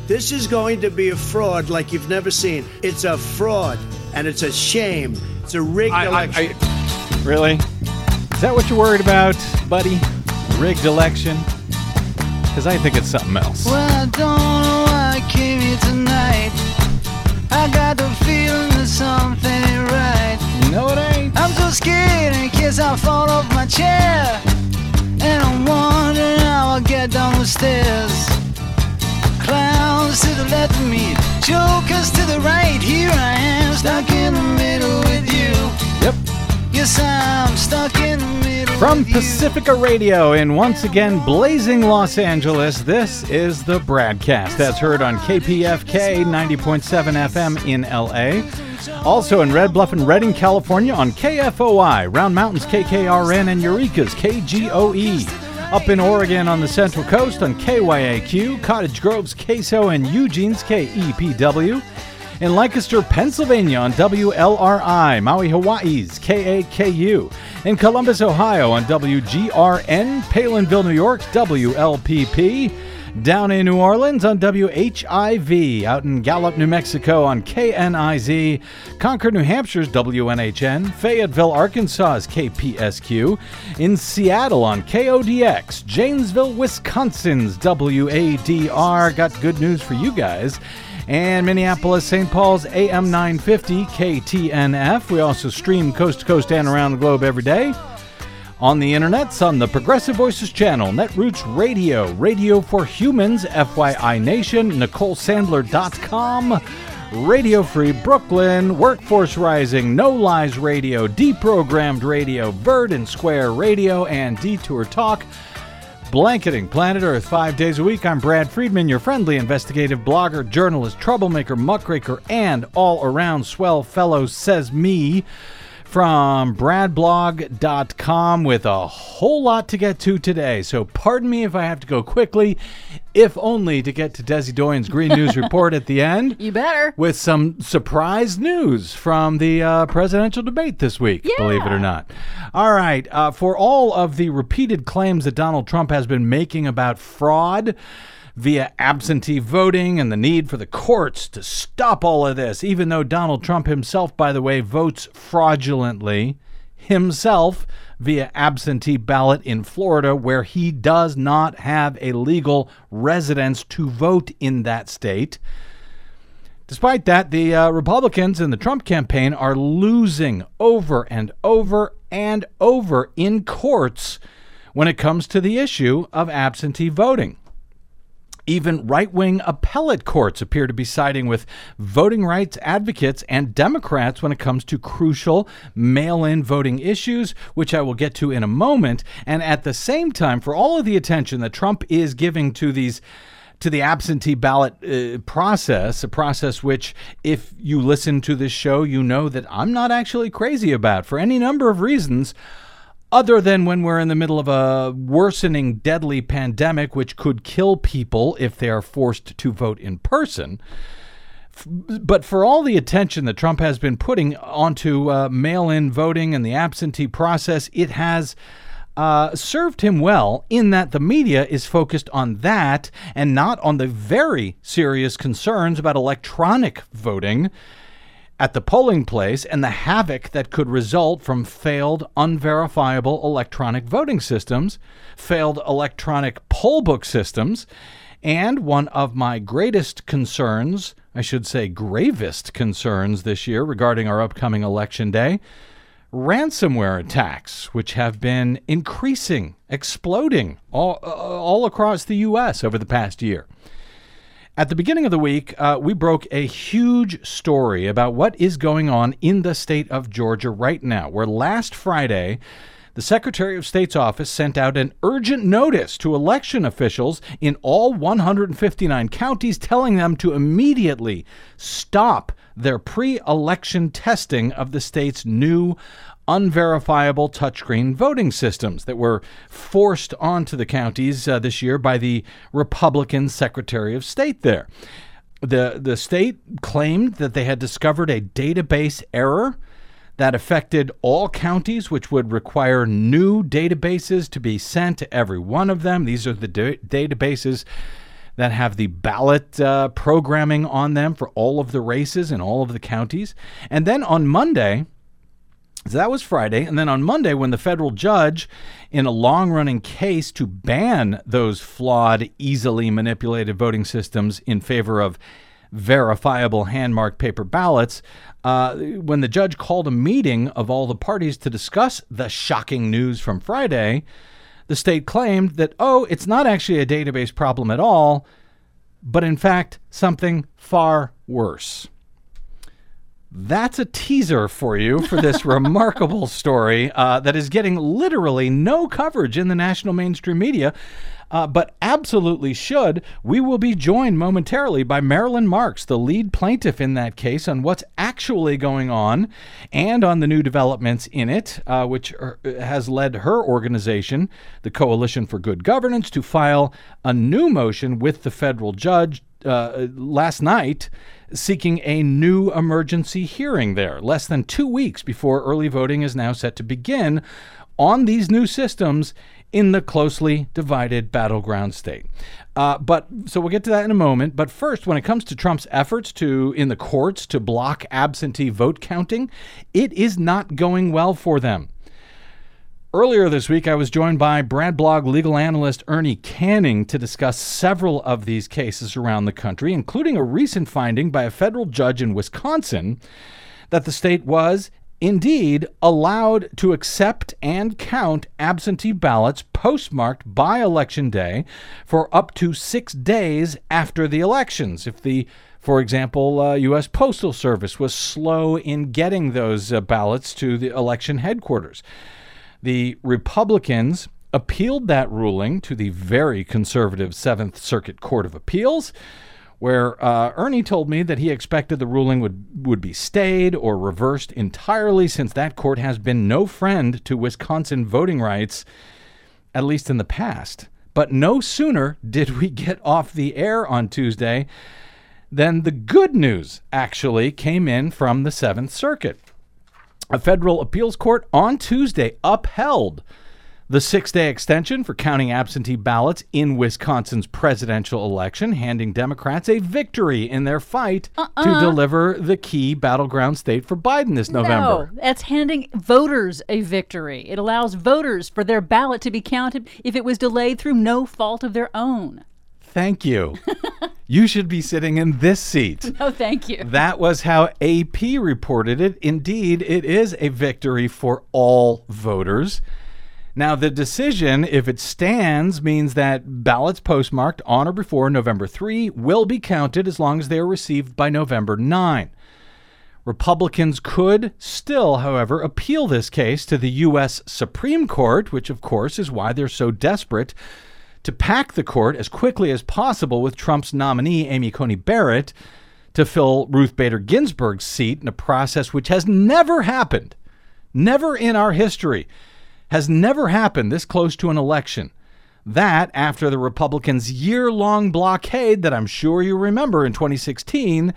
This is going to be a fraud like you've never seen. It's a fraud, and it's a shame. It's a rigged election. Really? Is that what you're worried about, buddy? Rigged election? Because I think it's something else. Well, I don't know why I came here tonight. I got the feeling that something ain't right. No, it ain't. I'm so scared in case I fall off my chair. And I'm wondering how I'll get down the stairs. Clowns to the left of me, jokers to the right. Here I am, stuck in the middle with you. Yep. Yes, I'm stuck in the middle From with Pacifica Radio in once again blazing Los Angeles, this is the Bradcast. That's heard on KPFK 90.7 FM in LA. Also in Red Bluff and Redding, California on KFOI, Round Mountains KKRN, and Eureka's KGOE. Up in Oregon on the Central Coast on KYAQ, Cottage Grove's KSO, and Eugene's KEPW. In Lancaster, Pennsylvania on WLRI, Maui, Hawaii's KAKU. In Columbus, Ohio on WGRN, Palinville, New York's WLPP. Down in New Orleans on WHIV, out in Gallup, New Mexico on KNIZ, Concord, New Hampshire's WNHN, Fayetteville, Arkansas's KPSQ, in Seattle on KODX, Janesville, Wisconsin's WADR, got good news for you guys, and Minneapolis, St. Paul's AM 950 KTNF. We also stream coast to coast and around the globe every day. On the internets, on the Progressive Voices channel, Netroots Radio, Radio for Humans, FYI Nation, NicoleSandler.com, Radio Free Brooklyn, Workforce Rising, No Lies Radio, Deprogrammed Radio, Verdant Square Radio, and Detour Talk. Blanketing planet Earth 5 days a week. I'm Brad Friedman, your friendly investigative blogger, journalist, troublemaker, muckraker, and all-around swell fellow, says me. From bradblog.com with a whole lot to get to today. So pardon me if I have to go quickly, if only to get to Desi Doyen's Green News Report at the end. You better. With some surprise news from the presidential debate this week, believe it or not. All right, for all of the repeated claims that Donald Trump has been making about fraud via absentee voting and the need for the courts to stop all of this, even though Donald Trump himself, by the way, votes fraudulently himself via absentee ballot in Florida, where he does not have a legal residence to vote in that state. Despite that, the Republicans in the Trump campaign are losing over and over and over in courts when it comes to the issue of absentee voting. Even right-wing appellate courts appear to be siding with voting rights advocates and Democrats when it comes to crucial mail-in voting issues, which I will get to in a moment. And at the same time, for all of the attention that Trump is giving to the absentee ballot process, a process which, if you listen to this show, you know that I'm not actually crazy about for any number of reasons, other than when we're in the middle of a worsening deadly pandemic, which could kill people if they are forced to vote in person. But for all the attention that Trump has been putting onto mail-in voting and the absentee process, it has served him well in that the media is focused on that and not on the very serious concerns about electronic voting at the polling place and the havoc that could result from failed, unverifiable electronic voting systems, failed electronic poll book systems, and one of my greatest concerns, I should say gravest concerns this year regarding our upcoming election day, ransomware attacks, which have been increasing, exploding all across the U.S. over the past year. At the beginning of the week, we broke a huge story about what is going on in the state of Georgia right now, where last Friday, the Secretary of State's office sent out an urgent notice to election officials in all 159 counties, telling them to immediately stop their pre-election testing of the state's new unverifiable touchscreen voting systems that were forced onto the counties this year by the Republican Secretary of State there. The state claimed that they had discovered a database error that affected all counties, which would require new databases to be sent to every one of them. These are the databases that have the ballot programming on them for all of the races in all of the counties. And then on Monday, so that was Friday, and then on Monday, when the federal judge, in a long-running case to ban those flawed, easily manipulated voting systems in favor of verifiable hand-marked paper ballots, when the judge called a meeting of all the parties to discuss the shocking news from Friday, the state claimed that, it's not actually a database problem at all, but in fact, something far worse. That's a teaser for you for this remarkable story that is getting literally no coverage in the national mainstream media, but absolutely should. We will be joined momentarily by Marilyn Marks, the lead plaintiff in that case, on what's actually going on and on the new developments in it, which has led her organization, the Coalition for Good Governance, to file a new motion with the federal judge last night, seeking a new emergency hearing there, less than 2 weeks before early voting is now set to begin on these new systems in the closely divided battleground state. So we'll get to that in a moment. But first, when it comes to Trump's efforts in the courts to block absentee vote counting, it is not going well for them. Earlier this week, I was joined by Bradblog legal analyst Ernie Canning to discuss several of these cases around the country, including a recent finding by a federal judge in Wisconsin that the state was indeed allowed to accept and count absentee ballots postmarked by Election Day for up to 6 days after the elections. If for example, U.S. Postal Service was slow in getting those ballots to the election headquarters. The Republicans appealed that ruling to the very conservative Seventh Circuit Court of Appeals, where Ernie told me that he expected the ruling would be stayed or reversed entirely, since that court has been no friend to Wisconsin voting rights, at least in the past. But no sooner did we get off the air on Tuesday than the good news actually came in from the Seventh Circuit. A federal appeals court on Tuesday upheld the 6-day extension for counting absentee ballots in Wisconsin's presidential election, handing Democrats a victory in their fight to deliver the key battleground state for Biden this November. No, that's handing voters a victory. It allows voters for their ballot to be counted if it was delayed through no fault of their own. Thank you. You should be sitting in this seat. No, thank you. That was how AP reported it. Indeed, it is a victory for all voters. Now, the decision, if it stands, means that ballots postmarked on or before November 3 will be counted as long as they are received by November 9. Republicans could still, however, appeal this case to the U.S. Supreme Court, which, of course, is why they're so desperate to pack the court as quickly as possible with Trump's nominee, Amy Coney Barrett, to fill Ruth Bader Ginsburg's seat in a process which has never happened, never in our history, has never happened this close to an election. That after the Republicans' year-long blockade that I'm sure you remember in 2016,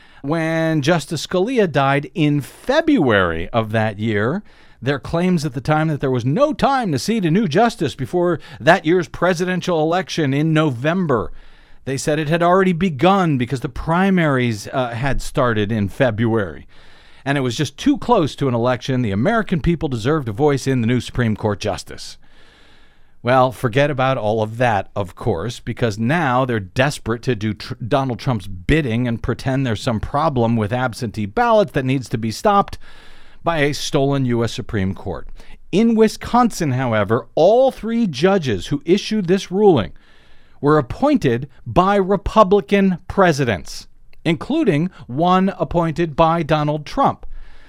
when Justice Scalia died in February of that year. Their claims at the time that there was no time to seat a new justice before that year's presidential election in November. They said it had already begun because the primaries had started in February. And it was just too close to an election. The American people deserved a voice in the new Supreme Court justice. Well, forget about all of that, of course, because now they're desperate to do Donald Trump's bidding and pretend there's some problem with absentee ballots that needs to be stopped by a stolen U.S. Supreme Court. In Wisconsin, however, all 3 judges who issued this ruling were appointed by Republican presidents, including one appointed by Donald Trump.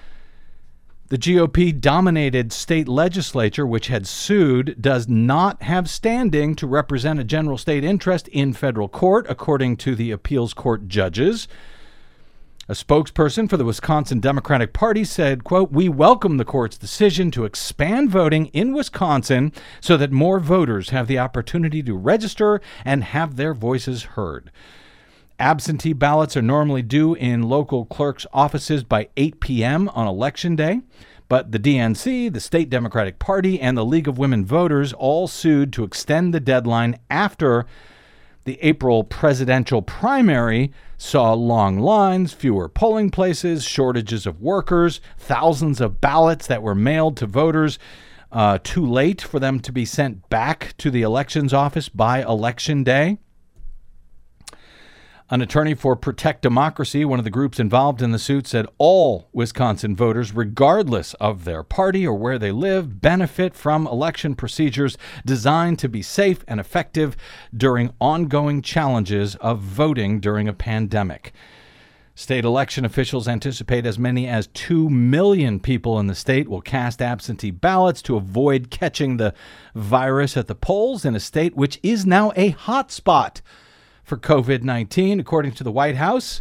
The GOP-dominated state legislature, which had sued, does not have standing to represent a general state interest in federal court, according to the appeals court judges. A spokesperson for the Wisconsin Democratic Party said, quote, "We welcome the court's decision to expand voting in Wisconsin so that more voters have the opportunity to register and have their voices heard. Absentee ballots are normally due in local clerks' offices by 8 p.m. on Election Day, but the DNC, the State Democratic Party, and the League of Women Voters all sued to extend the deadline after The April presidential primary saw long lines, fewer polling places, shortages of workers, thousands of ballots that were mailed to voters too late for them to be sent back to the elections office by Election Day. An attorney for Protect Democracy, one of the groups involved in the suit, said all Wisconsin voters, regardless of their party or where they live, benefit from election procedures designed to be safe and effective during ongoing challenges of voting during a pandemic. State election officials anticipate as many as 2 million people in the state will cast absentee ballots to avoid catching the virus at the polls in a state which is now a hot spot for COVID-19, according to the White House,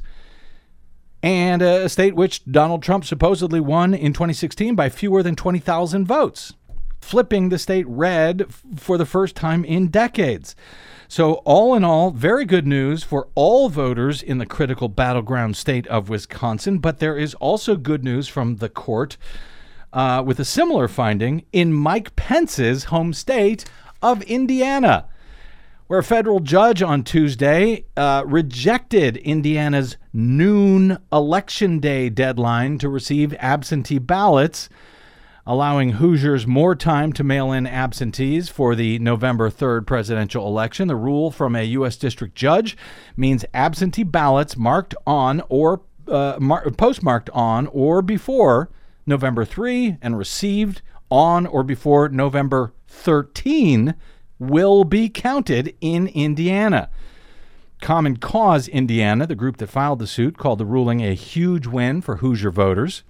and a state which Donald Trump supposedly won in 2016 by fewer than 20,000 votes, flipping the state red for the first time in decades. So all in all, very good news for all voters in the critical battleground state of Wisconsin, but there is also good news from the court with a similar finding in Mike Pence's home state of Indiana, where a federal judge on Tuesday rejected Indiana's noon Election Day deadline to receive absentee ballots, allowing Hoosiers more time to mail in absentees for the November 3rd presidential election. The rule from a U.S. district judge means absentee ballots marked on or postmarked on or before November 3 and received on or before November 13 will be counted in Indiana. Common Cause Indiana, the group that filed the suit, called the ruling a huge win for Hoosier voters.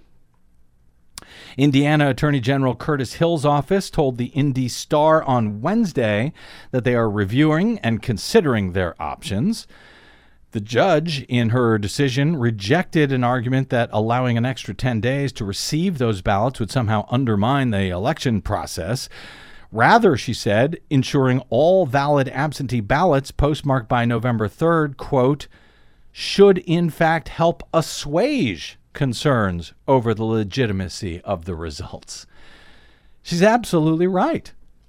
Indiana Attorney General Curtis Hill's office told the Indy Star on Wednesday that they are reviewing and considering their options. The judge, in her decision, rejected an argument that allowing an extra 10 days to receive those ballots would somehow undermine the election process. Rather, she said, ensuring all valid absentee ballots postmarked by November 3rd, quote, should in fact help assuage concerns over the legitimacy of the results. She's absolutely right.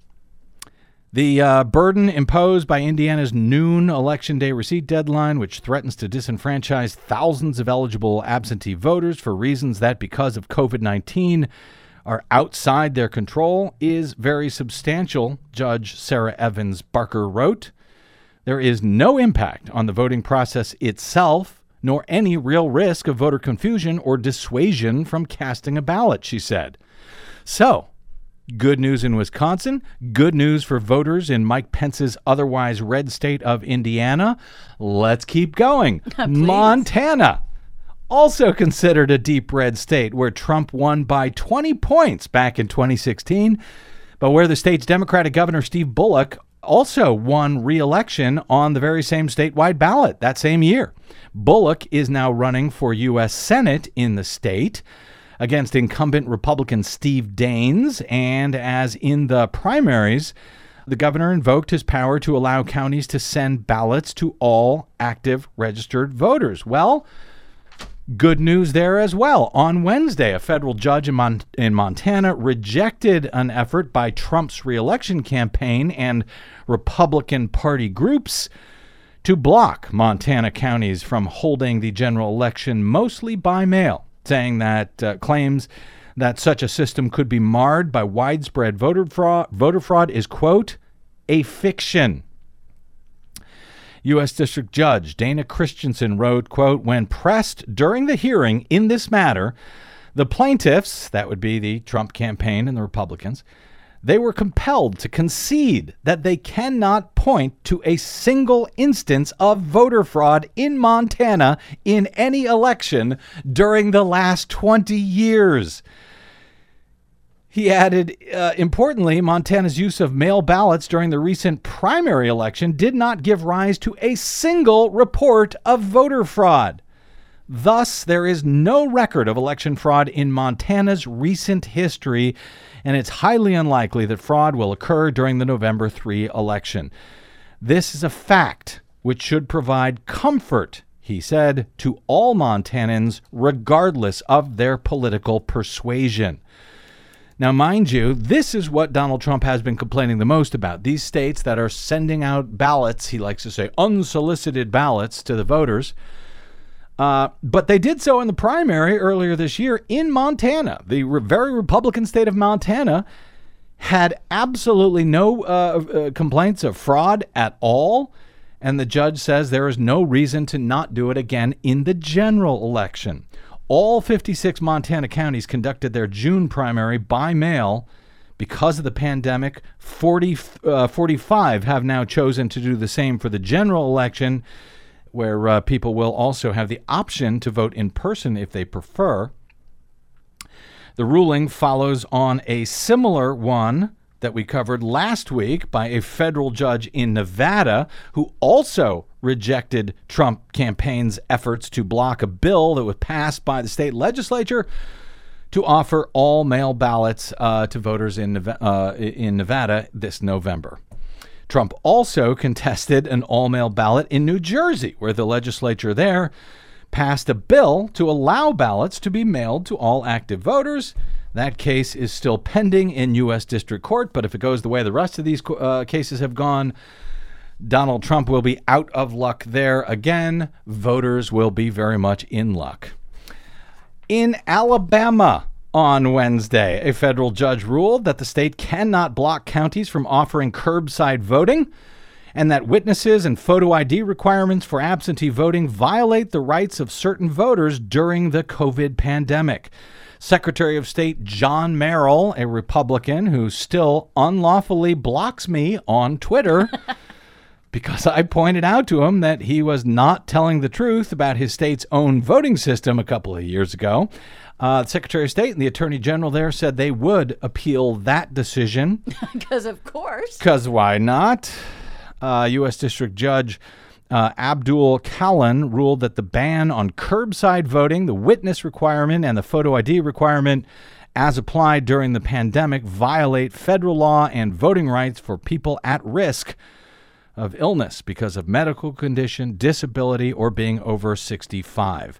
The burden imposed by Indiana's noon Election Day receipt deadline, which threatens to disenfranchise thousands of eligible absentee voters for reasons that, because of COVID-19, are outside their control, is very substantial, Judge Sarah Evans Barker wrote. There is no impact on the voting process itself, nor any real risk of voter confusion or dissuasion from casting a ballot, she said. So, good news in Wisconsin, good news for voters in Mike Pence's otherwise red state of Indiana. Let's keep going. Montana, also considered a deep red state, where Trump won by 20 points back in 2016, but where the state's Democratic Governor Steve Bullock also won re-election on the very same statewide ballot that same year. Bullock is now running for U.S. Senate in the state against incumbent Republican Steve Daines, and as in the primaries, the governor invoked his power to allow counties to send ballots to all active registered voters. Well, good news there as well. On Wednesday, a federal judge in Montana rejected an effort by Trump's re-election campaign and Republican Party groups to block Montana counties from holding the general election mostly by mail, saying that claims that such a system could be marred by widespread voter fraud is, quote, a fiction. U.S. District Judge Dana Christensen wrote, quote, when pressed during the hearing in this matter, the plaintiffs, that would be the Trump campaign and the Republicans, they were compelled to concede that they cannot point to a single instance of voter fraud in Montana in any election during the last 20 years. He added, importantly, Montana's use of mail ballots during the recent primary election did not give rise to a single report of voter fraud. Thus, there is no record of election fraud in Montana's recent history, and it's highly unlikely that fraud will occur during the November 3 election. This is a fact which should provide comfort, he said, to all Montanans, regardless of their political persuasion. Now, mind you, this is what Donald Trump has been complaining the most about. These states that are sending out ballots, he likes to say unsolicited ballots to the voters. But they did so in the primary earlier this year in Montana. The very Republican state of Montana had absolutely no complaints of fraud at all. And the judge says there is no reason to not do it again in the general election. All 56 Montana counties conducted their June primary by mail. Because of the pandemic, 45 have now chosen to do the same for the general election, where people will also have the option to vote in person if they prefer. The ruling follows on a similar one that we covered last week by a federal judge in Nevada who also rejected Trump campaign's efforts to block a bill that was passed by the state legislature to offer all mail ballots to voters in Nevada this November. Trump also contested an all-mail ballot in New Jersey, where the legislature there passed a bill to allow ballots to be mailed to all active voters. That case is still pending in U.S. District Court, but if it goes the way the rest of these cases have gone, Donald Trump will be out of luck there again. Voters will be very much in luck. In Alabama on Wednesday, a federal judge ruled that the state cannot block counties from offering curbside voting and that witnesses and photo ID requirements for absentee voting violate the rights of certain voters during the COVID pandemic. Secretary of State John Merrill, a Republican who still unlawfully blocks me on Twitter because I pointed out to him that he was not telling the truth about his state's own voting system a couple of years ago. The Secretary of State and the Attorney General there said they would appeal that decision. Because, of course. Because why not? U.S. District Judge Abdul Kalin ruled that the ban on curbside voting, the witness requirement, and the photo ID requirement as applied during the pandemic violate federal law and voting rights for people at risk of illness because of medical condition, disability, or being over 65.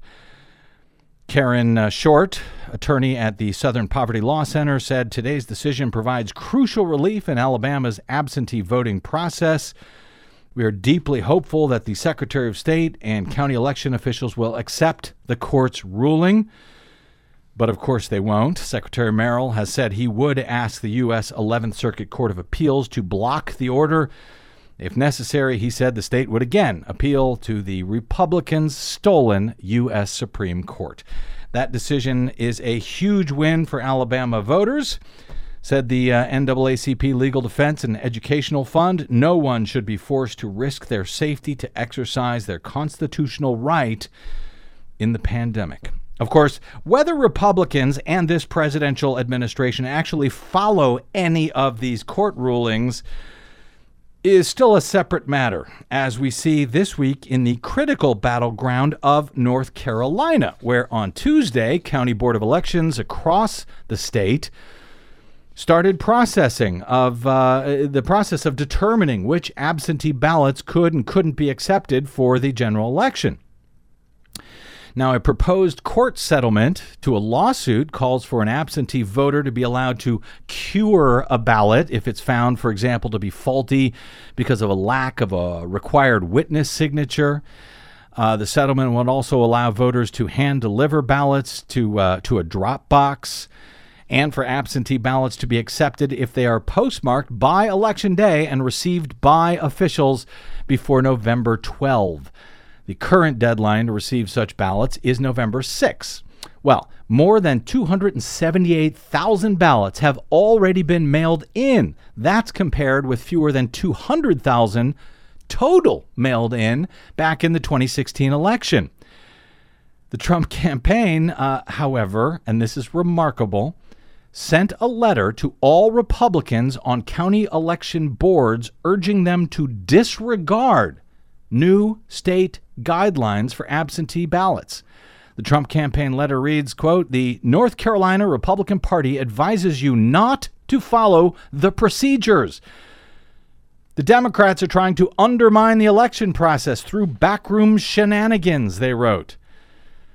Karen Short, attorney at the Southern Poverty Law Center, said today's decision provides crucial relief in Alabama's absentee voting process. We are deeply hopeful that the Secretary of State and county election officials will accept the court's ruling. But of course they won't. Secretary Merrill has said he would ask the U.S. 11th Circuit Court of Appeals to block the order. If necessary, he said the state would again appeal to the Republicans' stolen U.S. Supreme Court. That decision is a huge win for Alabama voters, said the NAACP Legal Defense and Educational Fund. No one should be forced to risk their safety to exercise their constitutional right in the pandemic. Of course, whether Republicans and this presidential administration actually follow any of these court rulings is still a separate matter, as we see this week in the critical battleground of North Carolina, where on Tuesday, County Board of Elections across the state started processing of the process of determining which absentee ballots could and couldn't be accepted for the general election. Now, a proposed court settlement to a lawsuit calls for an absentee voter to be allowed to cure a ballot if it's found, for example, to be faulty because of a lack of a required witness signature. The settlement would also allow voters to hand-deliver ballots to a drop box, and for absentee ballots to be accepted if they are postmarked by Election Day and received by officials before November 12. The current deadline to receive such ballots is November 6. Well, more than 278,000 ballots have already been mailed in. That's compared with fewer than 200,000 total mailed in back in the 2016 election. The Trump campaign, however, and this is remarkable, sent a letter to all Republicans on county election boards urging them to disregard new state guidelines for absentee ballots. The Trump campaign letter reads, quote, "The North Carolina Republican Party advises you not to follow the procedures. The Democrats are trying to undermine the election process through backroom shenanigans," they wrote.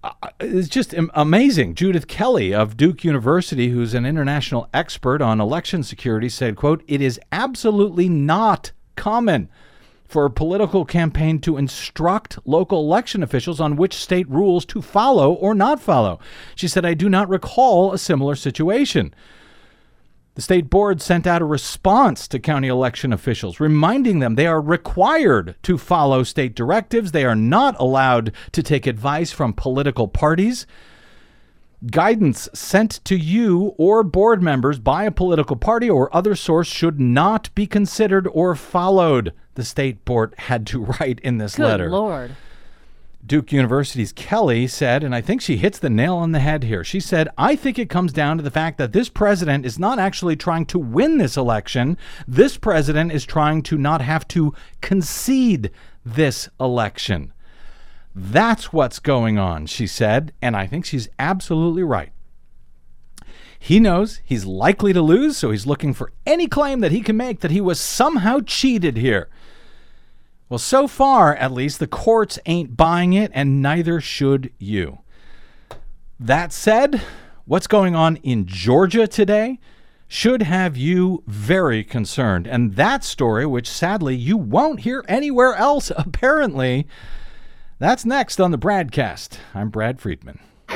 it's just amazing. Judith Kelly of Duke University, who's an international expert on election security, said, quote, "It is absolutely not common for a political campaign to instruct local election officials on which state rules to follow or not follow." She said, "I do not recall a similar situation." The state board sent out a response to county election officials, reminding them they are required to follow state directives. They are not allowed to take advice from political parties. Guidance sent to you or board members by a political party or other source should not be considered or followed, the state board had to write in this letter. Good Lord. Duke University's Kelly said, and I think she hits the nail on the head here. She said, "I think it comes down to the fact that this president is not actually trying to win this election. This president is trying to not have to concede this election. That's what's going on," she said, and I think she's absolutely right. He knows he's likely to lose, so he's looking for any claim that he can make that he was somehow cheated here. Well, so far, at least, the courts ain't buying it, and neither should you. That said, what's going on in Georgia today should have you very concerned. And that story, which sadly you won't hear anywhere else, apparently, that's next on the Bradcast. I'm Brad Friedman.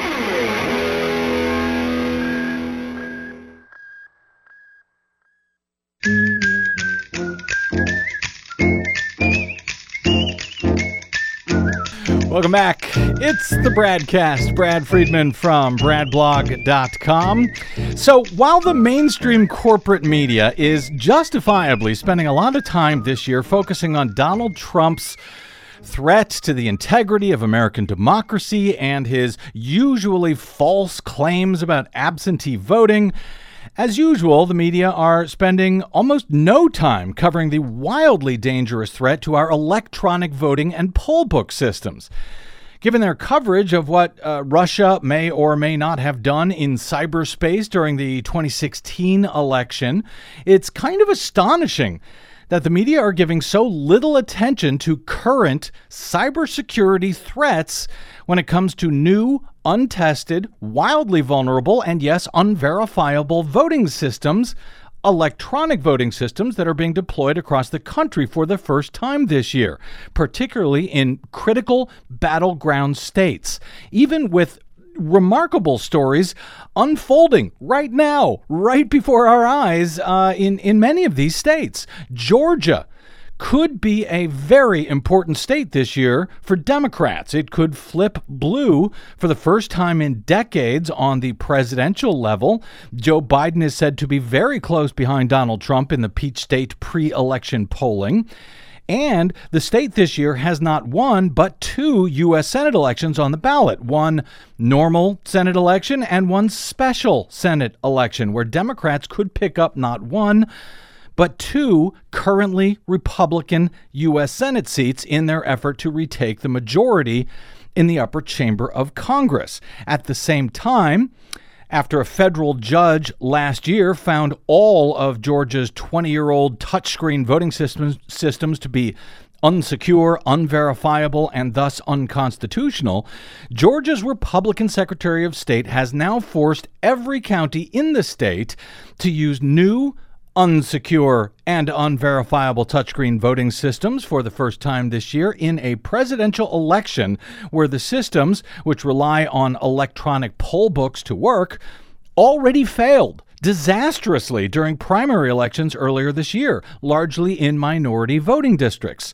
Welcome back. It's the Bradcast. Brad Friedman from bradblog.com. So while the mainstream corporate media is justifiably spending a lot of time this year focusing on Donald Trump's threat to the integrity of American democracy and his usually false claims about absentee voting, as usual, the media are spending almost no time covering the wildly dangerous threat to our electronic voting and poll book systems. Given their coverage of what Russia may or may not have done in cyberspace during the 2016 election, it's kind of astonishing that the media are giving so little attention to current cybersecurity threats when it comes to new, untested, wildly vulnerable, and yes, unverifiable voting systems, electronic voting systems that are being deployed across the country for the first time this year, particularly in critical battleground states. Even with remarkable stories unfolding right now, right before our eyes in many of these states. Georgia could be a very important state this year for Democrats. It could flip blue for the first time in decades on the presidential level. Joe Biden is said to be very close behind Donald Trump in the Peach State pre-election polling. And the state this year has not one, but two U.S. Senate elections on the ballot. One normal Senate election and one special Senate election, where Democrats could pick up not one, but two currently Republican U.S. Senate seats in their effort to retake the majority in the upper chamber of Congress. At the same time, after a federal judge last year found all of Georgia's 20-year-old touchscreen voting systems to be unsecure, unverifiable, and thus unconstitutional, Georgia's Republican Secretary of State has now forced every county in the state to use new, unsecure, and unverifiable touchscreen voting systems for the first time this year in a presidential election where the systems, which rely on electronic poll books to work, already failed disastrously during primary elections earlier this year, largely in minority voting districts.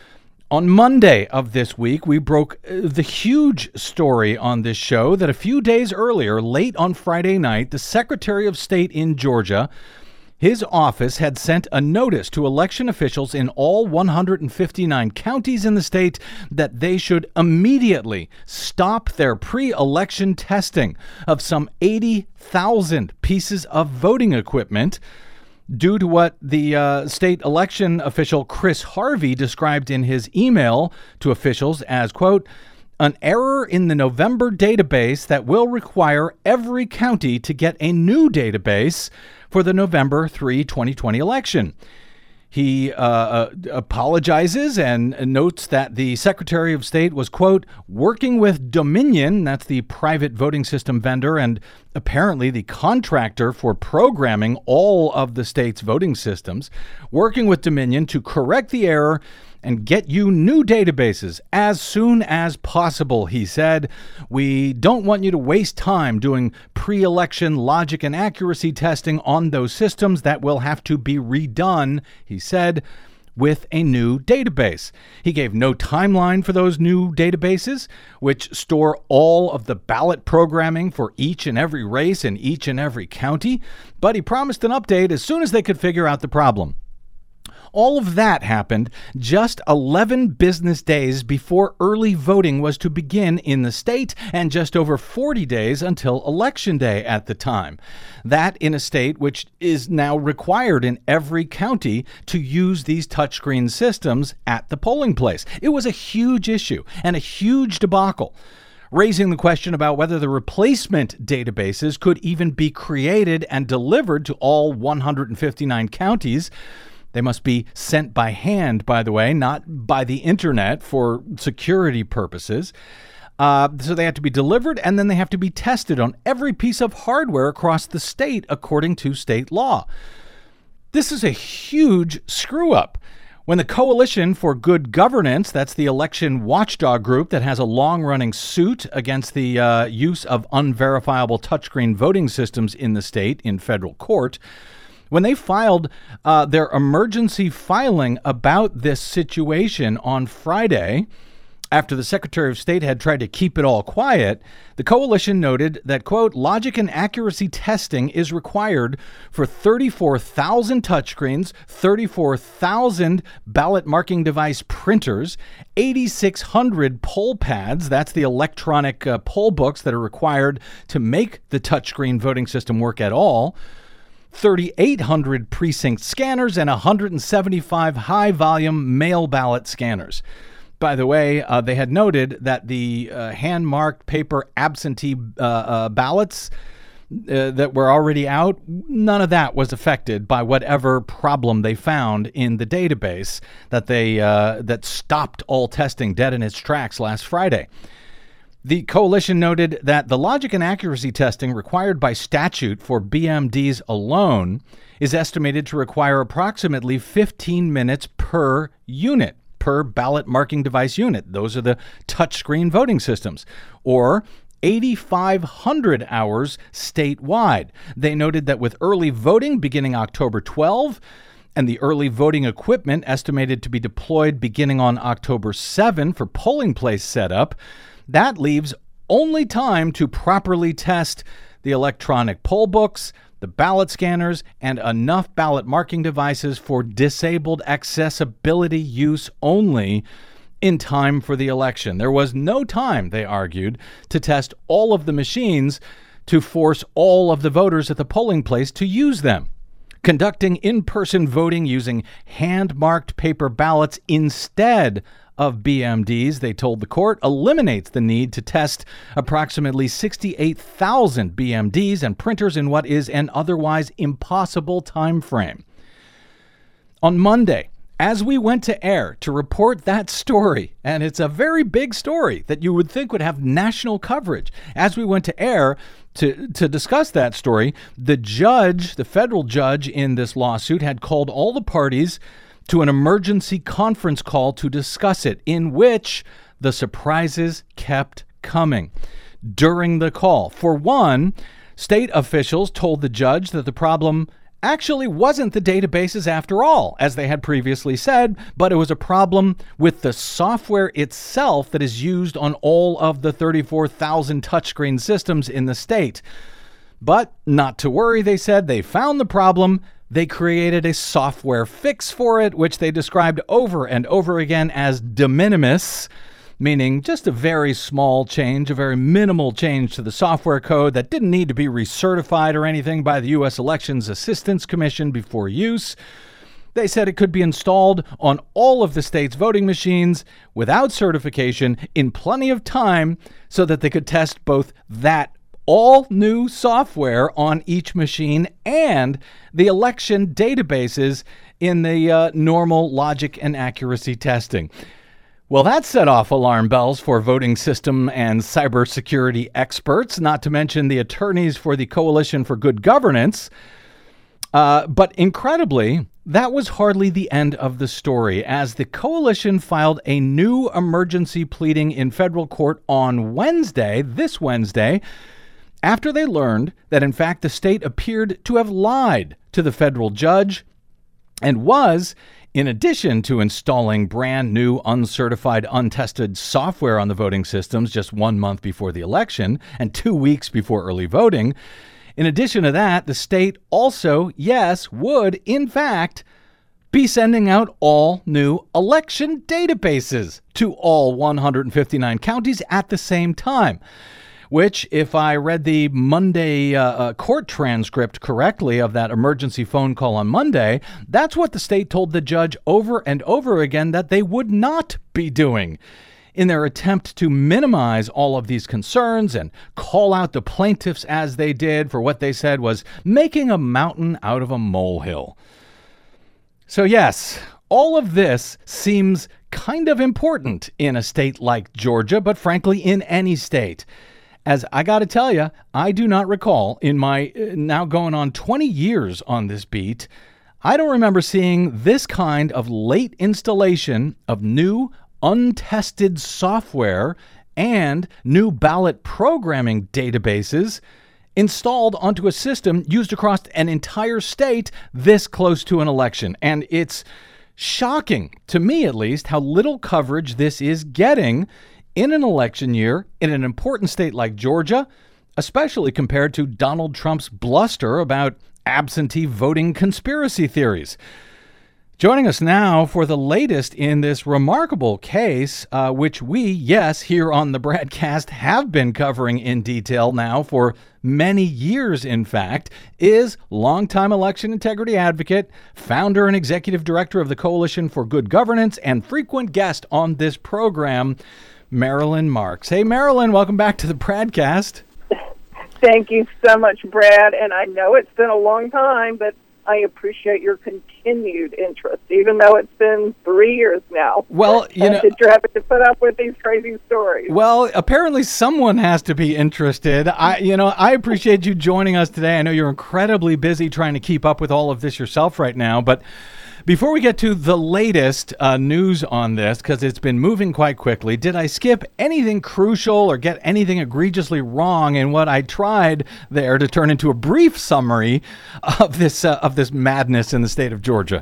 On Monday of this week, we broke the huge story on this show that a few days earlier, late on Friday night, the Secretary of State in Georgia, his office had sent a notice to election officials in all 159 counties in the state that they should immediately stop their pre-election testing of some 80,000 pieces of voting equipment due to what the state election official Chris Harvey described in his email to officials as, quote, an error in the November database that will require every county to get a new database for the November 3, 2020 election. He apologizes and notes that the Secretary of State was, quote, working with Dominion, that's the private voting system vendor and apparently the contractor for programming all of the state's voting systems, working with Dominion to correct the error and get you new databases as soon as possible, he said. We don't want you to waste time doing pre-election logic and accuracy testing on those systems that will have to be redone, he said, with a new database. He gave no timeline for those new databases, which store all of the ballot programming for each and every race in each and every county, but he promised an update as soon as they could figure out the problem. All of that happened just 11 business days before early voting was to begin in the state and just over 40 days until Election Day at the time. That in a state which is now required in every county to use these touchscreen systems at the polling place. It was a huge issue and a huge debacle, raising the question about whether the replacement databases could even be created and delivered to all 159 counties. They must be sent by hand, by the way, not by the internet for security purposes. So they have to be delivered and then they have to be tested on every piece of hardware across the state according to state law. This is a huge screw up. When the Coalition for Good Governance, that's the election watchdog group that has a long-running suit against the use of unverifiable touchscreen voting systems in the state in federal court, when they filed their emergency filing about this situation on Friday, after the Secretary of State had tried to keep it all quiet, the coalition noted that, quote, logic and accuracy testing is required for 34,000 touchscreens, 34,000 ballot marking device printers, 8,600 poll pads, that's the electronic poll books that are required to make the touchscreen voting system work at all, 3,800 precinct scanners, and 175 high-volume mail ballot scanners. By the way, they had noted that the hand-marked paper absentee ballots that were already out, none of that was affected by whatever problem they found in the database that stopped all testing dead in its tracks last Friday. The coalition noted that the logic and accuracy testing required by statute for BMDs alone is estimated to require approximately 15 minutes per unit, per ballot marking device unit. Those are the touchscreen voting systems, or 8,500 hours statewide. They noted that with early voting beginning October 12, and the early voting equipment estimated to be deployed beginning on October 7 for polling place setup, that leaves only time to properly test the electronic poll books, the ballot scanners, and enough ballot marking devices for disabled accessibility use only in time for the election. There was no time, they argued, to test all of the machines to force all of the voters at the polling place to use them. Conducting in-person voting using hand-marked paper ballots instead of BMDs, they told the court, eliminates the need to test approximately 68,000 BMDs and printers in what is an otherwise impossible time frame. On Monday, as we went to air to report that story, and it's a very big story that you would think would have national coverage, as we went to air to discuss that story, the judge, the federal judge in this lawsuit, had called all the parties to an emergency conference call to discuss it, in which the surprises kept coming. During the call, for one, state officials told the judge that the problem actually wasn't the databases after all, as they had previously said, but it was a problem with the software itself that is used on all of the 34,000 touchscreen systems in the state. But not to worry, they said. They found the problem. They created a software fix for it, which they described over and over again as de minimis, meaning just a very small change, a very minimal change to the software code that didn't need to be recertified or anything by the U.S. Elections Assistance Commission before use. They said it could be installed on all of the state's voting machines without certification in plenty of time so that they could test both that all new software on each machine and the election databases in the normal logic and accuracy testing. Well, that set off alarm bells for voting system and cybersecurity experts, not to mention the attorneys for the Coalition for Good Governance. But incredibly, that was hardly the end of the story, as the coalition filed a new emergency pleading in federal court on this Wednesday, after they learned that, in fact, the state appeared to have lied to the federal judge and was, in addition to installing brand new, uncertified, untested software on the voting systems just 1 month before the election and 2 weeks before early voting, in addition to that, the state also, would, in fact, be sending out all new election databases to all 159 counties at the same time, which, if I read the Monday court transcript correctly of that emergency phone call on Monday, that's what the state told the judge over and over again that they would not be doing, in their attempt to minimize all of these concerns and call out the plaintiffs as they did for what they said was making a mountain out of a molehill. So yes, all of this seems kind of important in a state like Georgia, but frankly in any state. As I got to tell you, I do not recall in my now going on 20 years on this beat, I don't remember seeing this kind of late installation of new untested software and new ballot programming databases installed onto a system used across an entire state this close to an election. And it's shocking, to me at least, how little coverage this is getting in an election year in an important state like Georgia, especially compared to Donald Trump's bluster about absentee voting conspiracy theories. Joining us now for the latest in this remarkable case, which we, here on the BradCast have been covering in detail now for many years, in fact, is longtime election integrity advocate, founder and executive director of the Coalition for Good Governance, and frequent guest on this program, Marilyn Marks. Hey, Marilyn, welcome back to the BradCast. Thank you so much, Brad. And I know it's been a long time, but I appreciate your continued interest, even though it's been 3 years now. Well, you know, you're having to put up with these crazy stories. Well, apparently someone has to be interested. I appreciate you joining us today. I know you're incredibly busy trying to keep up with all of this yourself right now, but before we get to the latest news on this, because it's been moving quite quickly, did I skip anything crucial or get anything egregiously wrong in what I tried there to turn into a brief summary of this madness in the state of Georgia?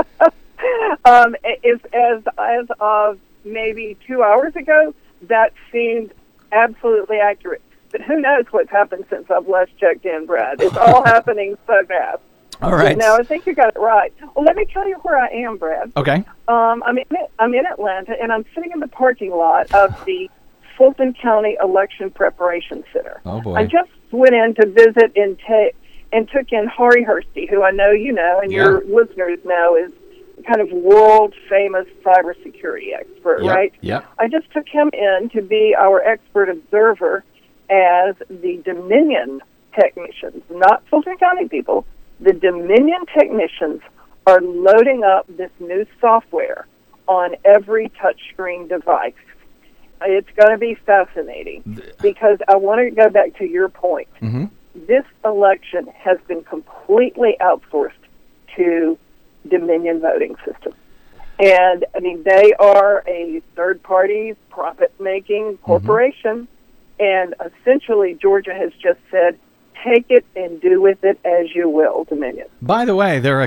As of maybe 2 hours ago, that seemed absolutely accurate. But who knows what's happened since I've last checked in, Brad. It's all happening so fast. All right. No, I think you got it right. Well, let me tell you where I am, Brad. Okay. I'm in Atlanta, and I'm sitting in the parking lot of the Fulton County Election Preparation Center. Oh, boy. I just went in to visit and took in Hari Hursty, who I know you know and your listeners know is kind of world-famous cybersecurity expert, right? Yep. I just took him in to be our expert observer as the Dominion technicians, not Fulton County people. The Dominion technicians are loading up this new software on every touchscreen device. It's going to be fascinating because I want to go back to your point. Mm-hmm. This election has been completely outsourced to Dominion voting system. And, I mean, they are a third-party, profit-making corporation, and essentially Georgia has just said, take it and do with it as you will, Dominion. By the way, they're a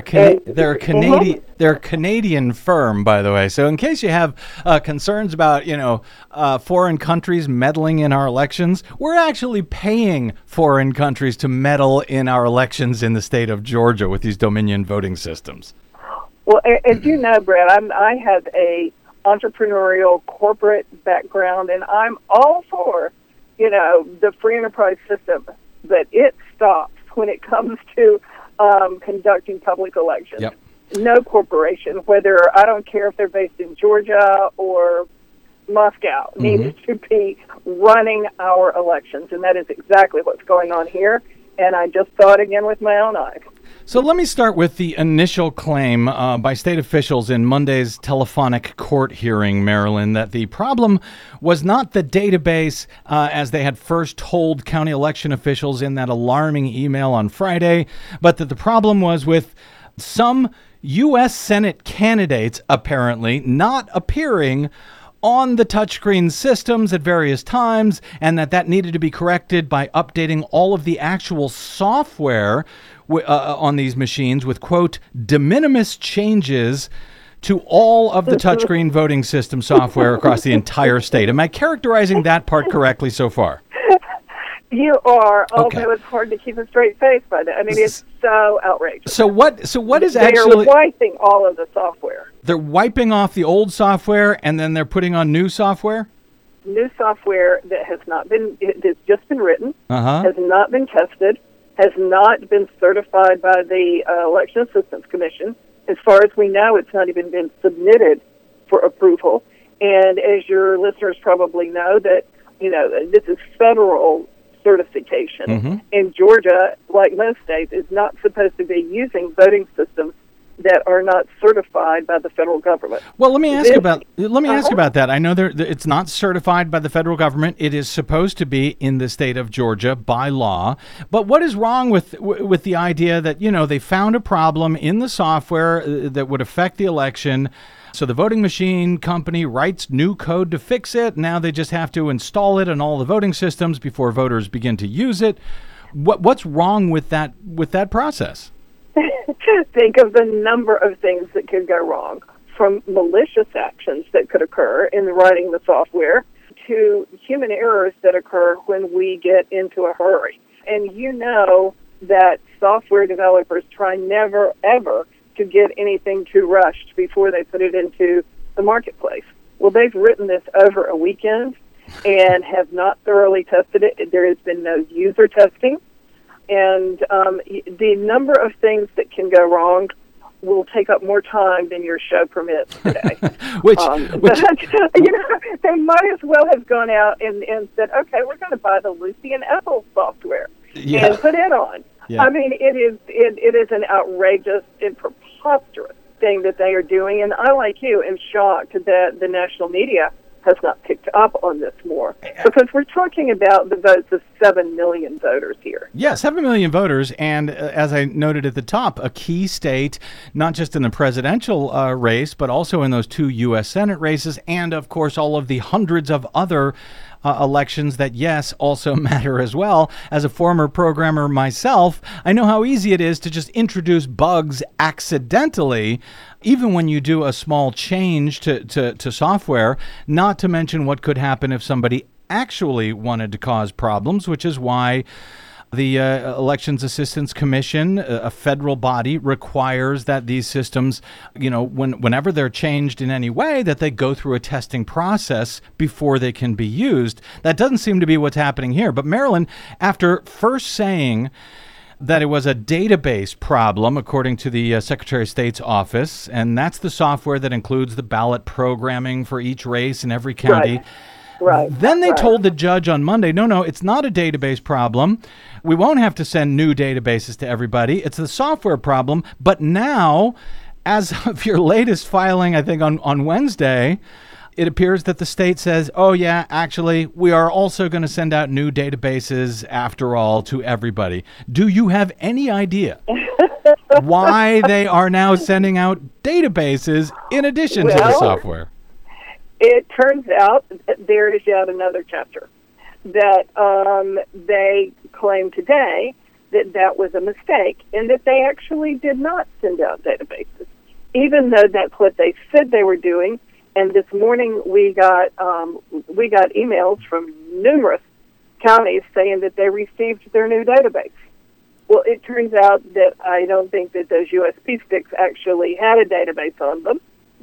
Canadian firm, by the way. So in case you have concerns about, foreign countries meddling in our elections, we're actually paying foreign countries to meddle in our elections in the state of Georgia with these Dominion voting systems. Well, as you know, Brad, I have a entrepreneurial corporate background, and I'm all for, the free enterprise system. But it stops when it comes to conducting public elections. Yep. No corporation, I don't care if they're based in Georgia or Moscow, needs to be running our elections. And that is exactly what's going on here. And I just saw it again with my own eyes. So let me start with the initial claim by state officials in Monday's telephonic court hearing, Marilyn, that the problem was not the database, as they had first told county election officials in that alarming email on Friday, but that the problem was with some U.S. Senate candidates apparently not appearing on the touchscreen systems at various times, and that needed to be corrected by updating all of the actual software on these machines with, quote, de minimis changes to all of the touchscreen voting system software across the entire state. Am I characterizing that part correctly so far? You are, Okay. although it's hard to keep a straight face by that. I mean, it's so outrageous. So what is They actually... are wiping all of the software. They're wiping off the old software and then they're putting on new software? New software that has not been, it's just been written, Uh-huh. has not been tested, has not been certified by the Election Assistance Commission. As far as we know, it's not even been submitted for approval. And as your listeners probably know, that this is federal certification. Mm-hmm. And Georgia, like most states, is not supposed to be using voting systems that are not certified by the federal government. Well, let me ask about that. I know it's not certified by the federal government. It is supposed to be in the state of Georgia by law. But what is wrong with the idea that, they found a problem in the software that would affect the election? So the voting machine company writes new code to fix it. Now they just have to install it on all the voting systems before voters begin to use it. What's wrong with that process? Think of the number of things that could go wrong, from malicious actions that could occur in writing the software to human errors that occur when we get into a hurry. And you know that software developers try never, ever to get anything too rushed before they put it into the marketplace. Well, they've written this over a weekend and have not thoroughly tested it. There has been no user testing. And the number of things that can go wrong will take up more time than your show permits today. Which But, they might as well have gone out and said, okay, we're going to buy the Lucy and Ethel software and put it on. Yeah. I mean, it is an outrageous and preposterous thing that they are doing. And I, like you, am shocked that the national media has not picked up on this more, because we're talking about the votes of 7 million voters here. Yeah, 7 million voters, and as I noted at the top, a key state, not just in the presidential race, but also in those 2 U.S. Senate races, and of course all of the hundreds of other elections that, yes, also matter as well. As a former programmer myself, I know how easy it is to just introduce bugs accidentally, even when you do a small change to software, not to mention what could happen if somebody actually wanted to cause problems, which is why the Elections Assistance Commission, a federal body, requires that these systems, whenever they're changed in any way, that they go through a testing process before they can be used. That doesn't seem to be what's happening here. But Marilyn, after first saying that it was a database problem, according to the Secretary of State's office, and that's the software that includes the ballot programming for each race in every county. Right. Then they told the judge on Monday, no, it's not a database problem. We won't have to send new databases to everybody. It's the software problem. But now, as of your latest filing, I think on Wednesday, it appears that the state says, oh, yeah, actually, we are also going to send out new databases after all to everybody. Do you have any idea why they are now sending out databases in addition to the software? It turns out that there is yet another chapter, that they claim today that was a mistake and that they actually did not send out databases, even though that's what they said they were doing. And this morning we got emails from numerous counties saying that they received their new database. Well, it turns out that I don't think that those USB sticks actually had a database on them.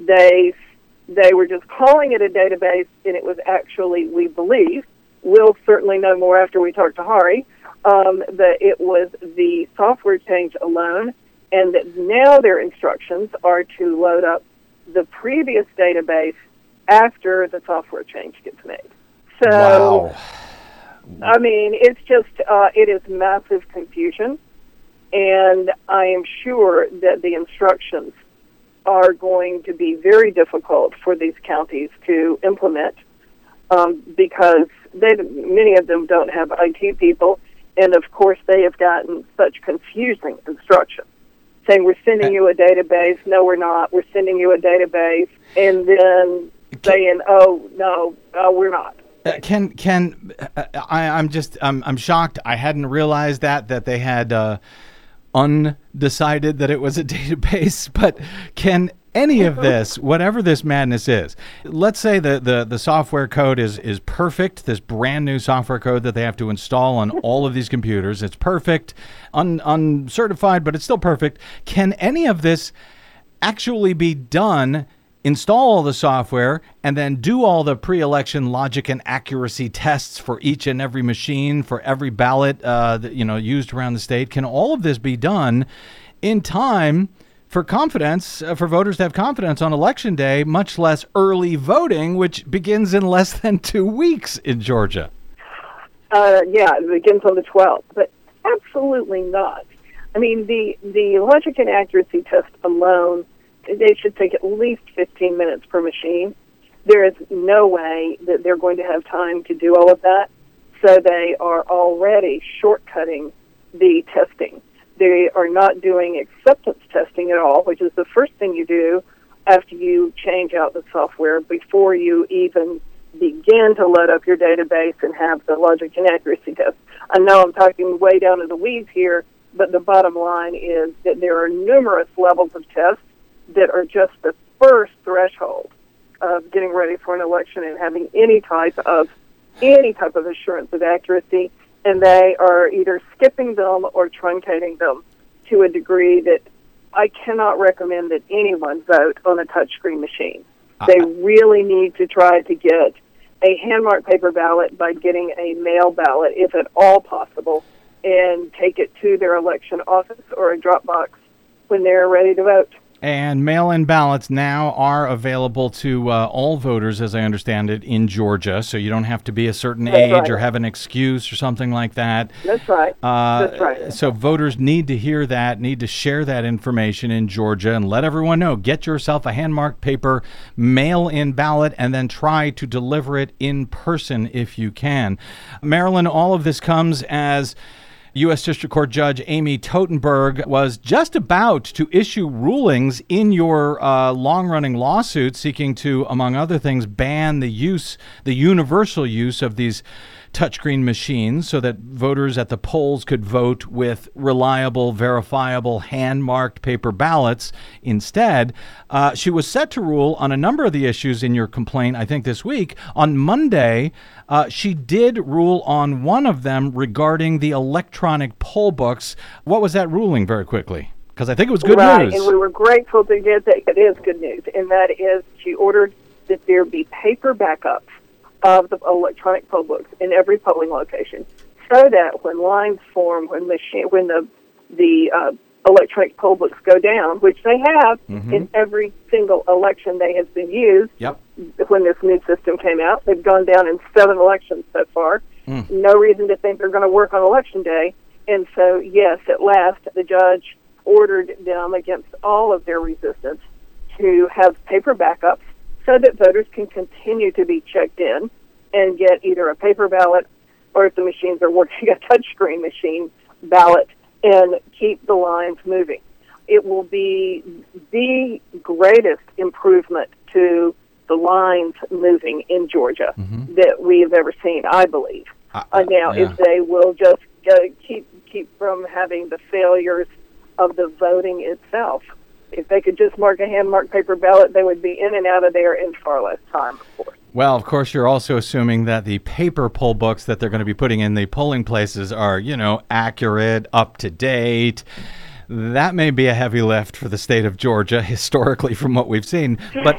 They were just calling it a database, and it was actually, we believe, we'll certainly know more after we talk to Hari, that it was the software change alone, and that now their instructions are to load up the previous database after the software change gets made. So, wow. I mean, it's just, it is massive confusion. And I am sure that the instructions are going to be very difficult for these counties to implement because many of them don't have IT people, and of course they have gotten such confusing instructions, saying we're sending you a database. No, we're not. We're sending you a database, and then saying, oh no, we're not. I'm shocked. I hadn't realized that they had undecided that it was a database. But can any of this, whatever this madness is, let's say the software code is perfect, this brand new software code that they have to install on all of these computers, it's perfect, uncertified, but it's still perfect. Can any of this actually be done, install all the software, and then do all the pre-election logic and accuracy tests for each and every machine, for every ballot used around the state? Can all of this be done in time for confidence, for voters to have confidence on Election Day, much less early voting, which begins in less than 2 weeks in Georgia? It begins on the 12th, but absolutely not. I mean, the logic and accuracy test alone, they should take at least 15 minutes per machine. There is no way that they're going to have time to do all of that, so they are already shortcutting the testing. They are not doing acceptance testing at all, which is the first thing you do after you change out the software before you even begin to load up your database and have the logic and accuracy test. I know I'm talking way down in the weeds here, but the bottom line is that there are numerous levels of tests that are just the first threshold of getting ready for an election and having any type of assurance of accuracy. And they are either skipping them or truncating them to a degree that I cannot recommend that anyone vote on a touchscreen machine. They really need to try to get a hand-marked paper ballot by getting a mail ballot, if at all possible, and take it to their election office or a drop box when they're ready to vote. And mail-in ballots now are available to all voters, as I understand it, in Georgia. So you don't have to be a certain age or have an excuse or something like that. That's right. That's right. So voters need to hear that, need to share that information in Georgia and let everyone know. Get yourself a hand-marked paper mail-in ballot and then try to deliver it in person if you can. Marilyn, all of this comes as U.S. District Court Judge Amy Totenberg was just about to issue rulings in your long-running lawsuit seeking to, among other things, ban the universal use of these touchscreen machines so that voters at the polls could vote with reliable, verifiable, hand-marked paper ballots instead. She was set to rule on a number of the issues in your complaint, I think, this week. On Monday, she did rule on one of them regarding the electronic poll books. What was that ruling, very quickly? Because I think it was good news. And we were grateful to get that. It is good news, and that is she ordered that there be paper backups of the electronic poll books in every polling location, so that when lines form, when the electronic poll books go down, which they have in every single election they have been used. Yep. When this new system came out, they've gone down in 7 elections so far. No reason to think they're going to work on Election Day. And so, yes, at last, the judge ordered them, against all of their resistance, to have paper backups so that voters can continue to be checked in and get either a paper ballot or, if the machines are working, a touchscreen machine ballot, and keep the lines moving. It will be the greatest improvement to the lines moving in Georgia that we have ever seen, I believe. If they will just keep from having the failures of the voting itself. If they could just mark a hand-marked paper ballot, they would be in and out of there in far less time, of course. Well, of course, you're also assuming that the paper poll books that they're going to be putting in the polling places are, accurate, up to date. That may be a heavy lift for the state of Georgia historically, from what we've seen. But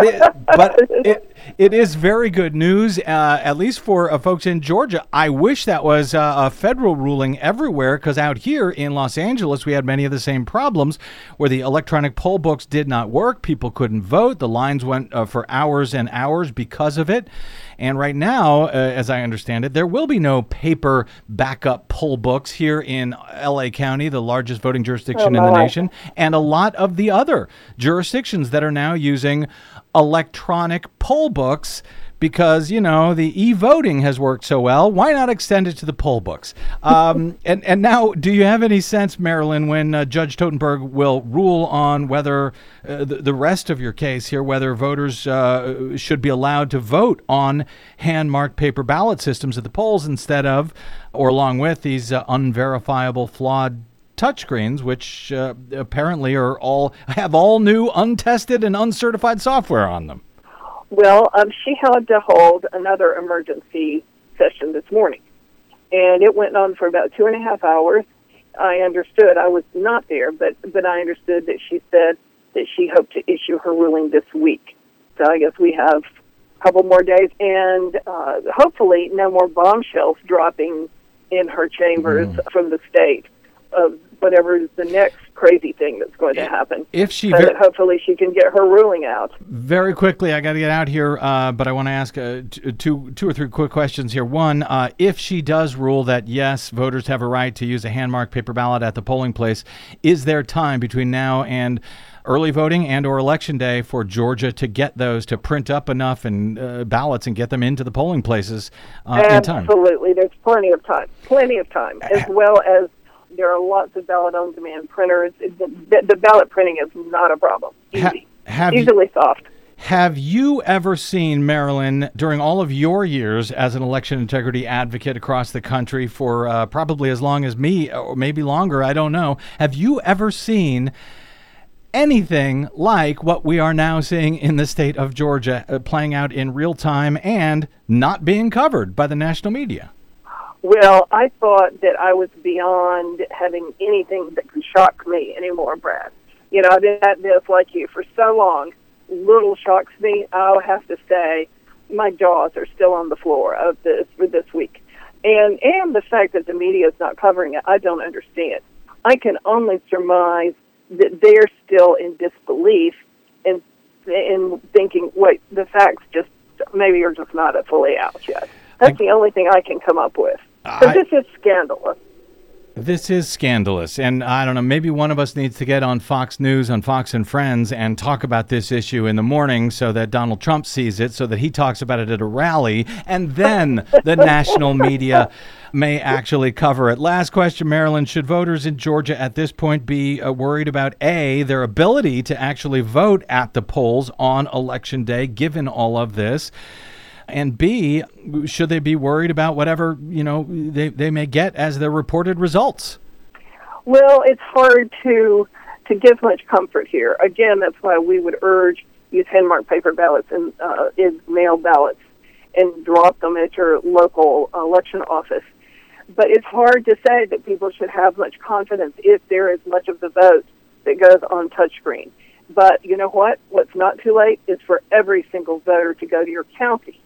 it is very good news, at least for folks in Georgia. I wish that was a federal ruling everywhere, because out here in Los Angeles, we had many of the same problems where the electronic poll books did not work. People couldn't vote. The lines went for hours and hours because of it. And right now, as I understand it, there will be no paper backup poll books here in L.A. County, the largest voting jurisdiction in the nation, and a lot of the other jurisdictions that are now using electronic poll books because, the e-voting has worked so well. Why not extend it to the poll books? And now, do you have any sense, Marilyn, when Judge Totenberg will rule on whether the rest of your case here, whether voters should be allowed to vote on hand-marked paper ballot systems at the polls instead of, or along with, these unverifiable, flawed touchscreens, which apparently have all new, untested, and uncertified software on them? Well, she had to hold another emergency session this morning, and it went on for about 2.5 hours. I understood, I was not there, but I understood that she said that she hoped to issue her ruling this week. So I guess we have a couple more days, and hopefully no more bombshells dropping in her chambers from the state of whatever is the next crazy thing that's going to happen. If she, hopefully she can get her ruling out. Very quickly, I got to get out here, but I want to ask two or three quick questions here. One, if she does rule that yes, voters have a right to use a hand-marked paper ballot at the polling place, is there time between now and early voting and or election day for Georgia to get those, to print up enough and ballots and get them into the polling places in time? Absolutely. There's plenty of time, as well as there are lots of ballot-on-demand printers. The ballot printing is not a problem. Easily solved. Have you ever seen, Marilyn, during all of your years as an election integrity advocate across the country for probably as long as me, or maybe longer, I don't know, have you ever seen anything like what we are now seeing in the state of Georgia playing out in real time and not being covered by the national media? Well, I thought that I was beyond having anything that could shock me anymore, Brad. I've been at this like you for so long. Little shocks me. I'll have to say my jaws are still on the floor of this for this week. And the fact that the media is not covering it, I don't understand. I can only surmise that they're still in disbelief and in thinking, wait, the facts just maybe are just not fully out yet. That's the only thing I can come up with. But this is scandalous. This is scandalous. And I don't know, maybe one of us needs to get on Fox News, on Fox and Friends, and talk about this issue in the morning so that Donald Trump sees it, so that he talks about it at a rally, and then the national media may actually cover it. Last question, Marilyn. Should voters in Georgia at this point be worried about, A, their ability to actually vote at the polls on Election Day, given all of this? And B, should they be worried about whatever, they may get as their reported results? Well, it's hard to give much comfort here. Again, that's why we would urge use hand-marked paper ballots and mail ballots and drop them at your local election office. But it's hard to say that people should have much confidence if there is much of the vote that goes on touchscreen. But you know what? What's not too late is for every single voter to go to your county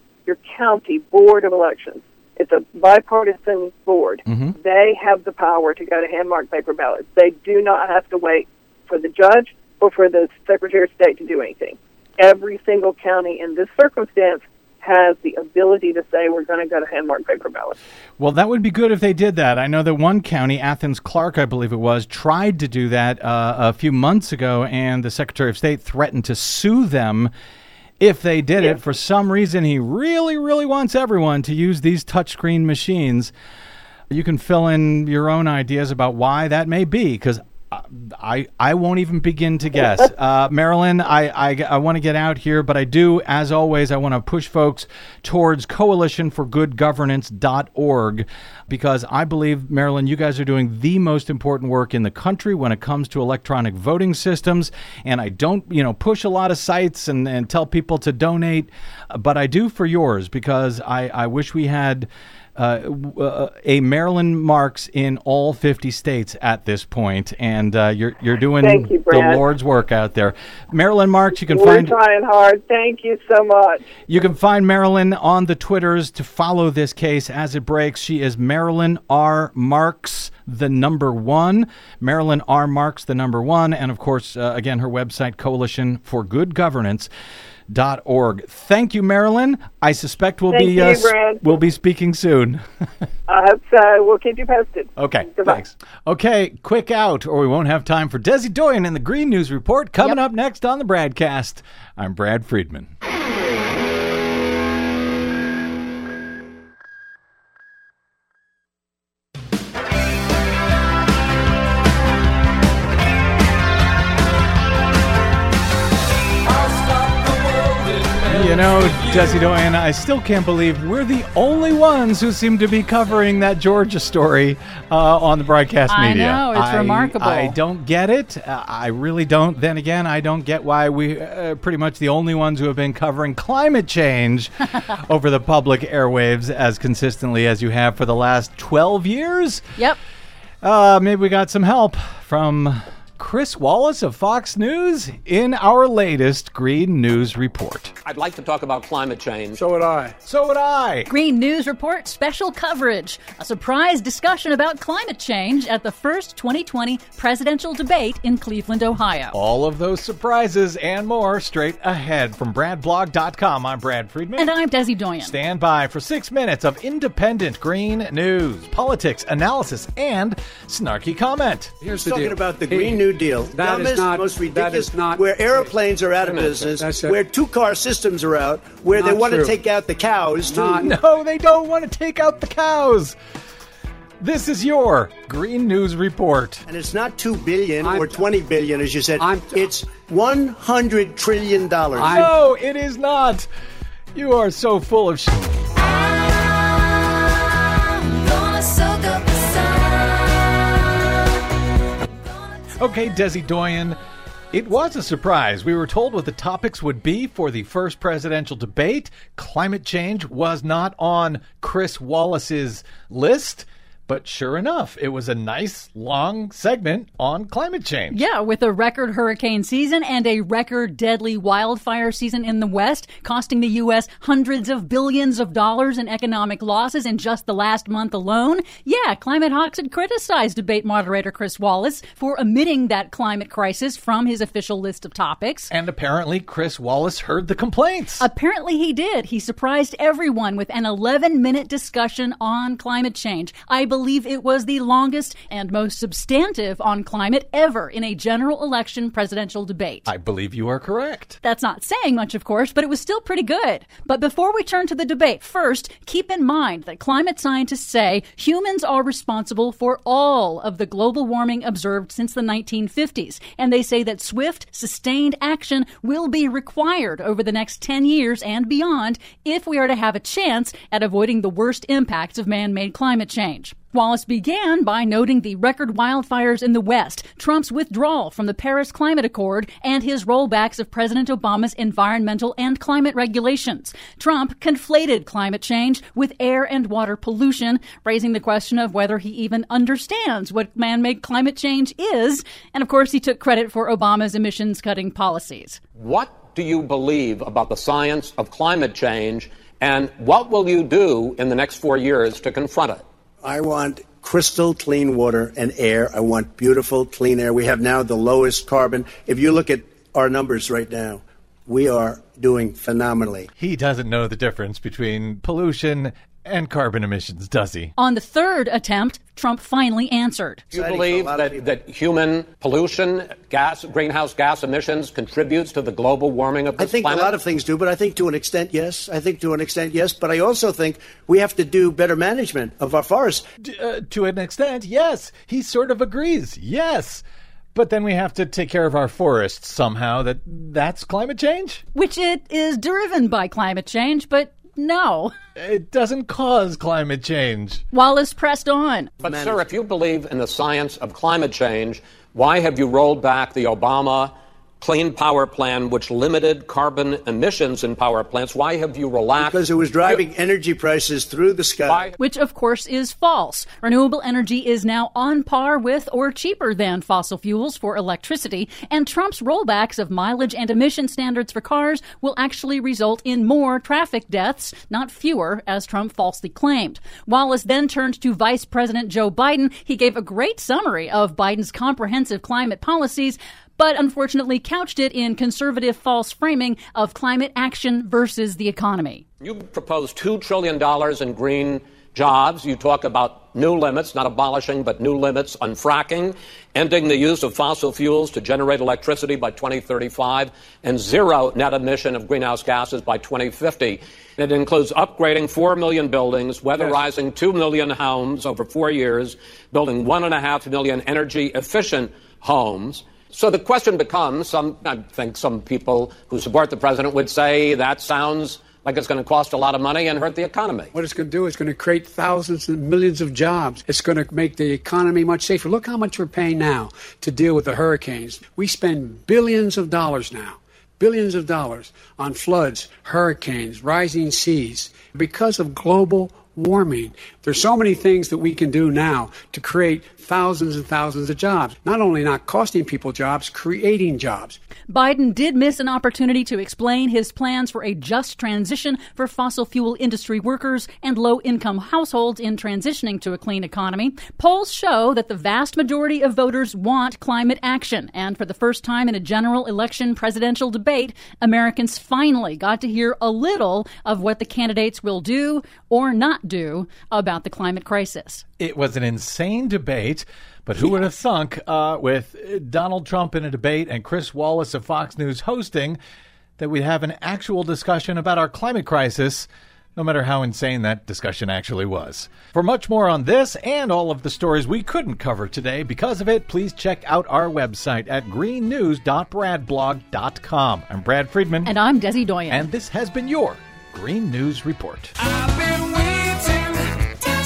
board of elections. It's a bipartisan board. Mm-hmm. They have the power to go to hand-marked paper ballots. They do not have to wait for the judge or for the Secretary of State to do anything. Every single county in this circumstance has the ability to say we're going to go to hand-marked paper ballots. Well, that would be good if they did that. I know that one county, Athens-Clarke, I believe it was, tried to do that a few months ago, and the Secretary of State threatened to sue them if they did it. For some reason, he really, really wants everyone to use these touchscreen machines. You can fill in your own ideas about why that may be, because I won't even begin to guess. Marilyn, I want to get out here, but I do, as always, I want to push folks towards coalitionforgoodgovernance.org, because I believe, Marilyn, you guys are doing the most important work in the country when it comes to electronic voting systems. And I don't, push a lot of sites and tell people to donate, but I do for yours, because I wish we had a Marilyn Marks in all 50 states at this point, and you're doing the Lord's work out there. Marilyn Marks, We're trying hard. Thank you so much. You can find Marilyn on the Twitters to follow this case as it breaks. She is Marilyn R. Marks, the number 1. Marilyn R. Marks, the number 1. And of course, again, her website, Coalition for Good Governance. Thank you, Marilyn. I suspect we'll be speaking soon. I hope so. We'll keep you posted. Okay, Goodbye. thanks. Okay, quick out, or we won't have time for Desi Doyen and the Green News Report coming up next on the Bradcast. I'm Brad Friedman. You know, Desi Doyen, I still can't believe we're the only ones who seem to be covering that Georgia story on the broadcast media. I know, it's remarkable. I don't get it. I really don't. Then again, I don't get why we pretty much the only ones who have been covering climate change over the public airwaves as consistently as you have for the last 12 years. Yep. Maybe we got some help from Chris Wallace of Fox News in our latest Green News Report. I'd like to talk about climate change. So would I. So would I. Green News Report special coverage. A surprise discussion about climate change at the first 2020 presidential debate in Cleveland, Ohio. All of those surprises and more straight ahead from BradBlog.com. I'm Brad Friedman. And I'm Desi Doyen. Stand by for 6 minutes of independent green news, politics, analysis, and snarky comment. Here's the deal. About the Green New Deal. That Dumbest, is not, most ridiculous, that is not, where airplanes are out of business, where two-car systems are out, where they want to take out the cows, too. No, they don't want to take out the cows. This is your Green News Report. And it's not $2 billion or $20 billion, as you said. It's $100 trillion. No, it is not. You are so full of shit. Okay, Desi Doyen, it was a surprise. We were told what the topics would be for the first presidential debate. Climate change was not on Chris Wallace's list. But sure enough, it was a nice, long segment on climate change. Yeah, with a record hurricane season and a record deadly wildfire season in the West, costing the U.S. hundreds of billions of dollars in economic losses in just the last month alone. Yeah, Climate Hawks had criticized debate moderator Chris Wallace for omitting that climate crisis from his official list of topics. And apparently Chris Wallace heard the complaints. Apparently he did. He surprised everyone with an 11-minute discussion on climate change. I believe it was the longest and most substantive on climate ever in a general election presidential debate. I believe you are correct. That's not saying much, of course, but it was still pretty good. But before we turn to the debate, first, keep in mind that climate scientists say humans are responsible for all of the global warming observed since the 1950s. And they say that swift, sustained action will be required over the next 10 years and beyond if we are to have a chance at avoiding the worst impacts of man-made climate change. Wallace began by noting the record wildfires in the West, Trump's withdrawal from the Paris Climate Accord, and his rollbacks of President Obama's environmental and climate regulations. Trump conflated climate change with air and water pollution, raising the question of whether he even understands what man-made climate change is. And of course, he took credit for Obama's emissions-cutting policies. What do you believe about the science of climate change, and what will you do in the next 4 years to confront it? I want crystal clean water and air. I want beautiful, clean air. We have now the lowest carbon. If you look at our numbers right now, we are doing phenomenally. He doesn't know the difference between pollution and carbon emissions, does he? On the third attempt, Trump finally answered. Do you believe that human pollution, greenhouse gas emissions contributes to the global warming of this planet? I think a lot of things do, but I think to an extent, yes. But I also think we have to do better management of our forests. To an extent, yes. He sort of agrees, yes. But then we have to take care of our forests somehow. That's climate change? Which it is driven by climate change, but no. It doesn't cause climate change. Wallace pressed on. But, sir, if you believe in the science of climate change, why have you rolled back the Obama Clean Power Plan, which limited carbon emissions in power plants? Why have you relaxed? Because it was driving energy prices through the sky. Which, of course, is false. Renewable energy is now on par with or cheaper than fossil fuels for electricity, and Trump's rollbacks of mileage and emission standards for cars will actually result in more traffic deaths, not fewer, as Trump falsely claimed. Wallace then turned to Vice President Joe Biden. He gave a great summary of Biden's comprehensive climate policies, but unfortunately couched it in conservative false framing of climate action versus the economy. You propose $2 trillion in green jobs. You talk about new limits, not abolishing, but new limits on fracking, ending the use of fossil fuels to generate electricity by 2035, and zero net emission of greenhouse gases by 2050. It includes upgrading 4 million buildings, weatherizing 2 million homes over 4 years, building 1.5 million energy-efficient homes. So the question becomes, I think some people who support the president would say that sounds like it's going to cost a lot of money and hurt the economy. What it's going to do is going to create thousands and millions of jobs. It's going to make the economy much safer. Look how much we're paying now to deal with the hurricanes. We spend billions of dollars now, billions of dollars on floods, hurricanes, rising seas because of global warming. There's so many things that we can do now to create thousands and thousands of jobs. Not only not costing people jobs, creating jobs. Biden did miss an opportunity to explain his plans for a just transition for fossil fuel industry workers and low-income households in transitioning to a clean economy. Polls show that the vast majority of voters want climate action. And for the first time in a general election presidential debate, Americans finally got to hear a little of what the candidates will do or not do about the climate crisis. It was an insane debate, but who would have thunk with Donald Trump in a debate and Chris Wallace of Fox News hosting that we'd have an actual discussion about our climate crisis, no matter how insane that discussion actually was. For much more on this and all of the stories we couldn't cover today because of it, please check out our website at greennews.bradblog.com. I'm Brad Friedman. And I'm Desi Doyen. And this has been your Green News Report. I've been waiting to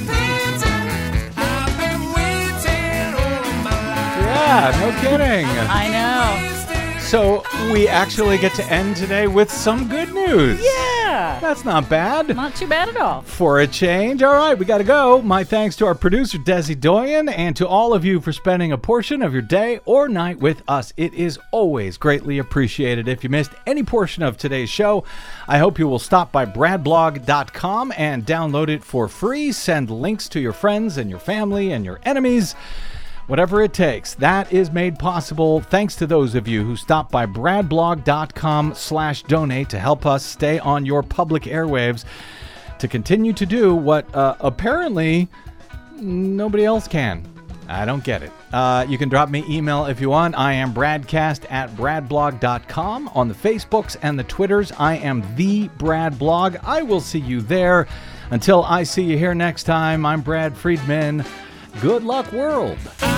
Yeah, no kidding. I know. So we actually get to end today with some good news. Yeah. That's not bad. Not too bad at all. For a change. All right, we got to go. My thanks to our producer, Desi Doyen, and to all of you for spending a portion of your day or night with us. It is always greatly appreciated. If you missed any portion of today's show, I hope you will stop by bradblog.com and download it for free. Send links to your friends and your family and your enemies. Whatever it takes, that is made possible thanks to those of you who stop by bradblog.com/donate to help us stay on your public airwaves to continue to do what apparently nobody else can. I don't get it. You can drop me email if you want. I am bradcast@bradblog.com. On the Facebooks and the Twitters, I am the Brad Blog. I will see you there. Until I see you here next time, I'm Brad Friedman. Good luck, world.